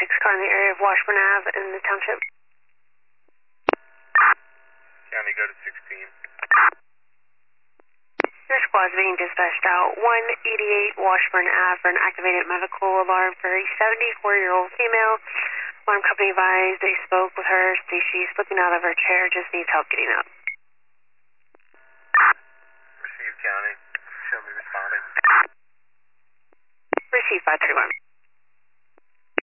car in the area of Washburn Ave in the township. County, go to 16. Your squad's being dispatched out 188 Washburn Ave for an activated medical alarm for a 74-year-old female. Alarm company advised they spoke with her. She's slipping out of her chair, just needs help getting up.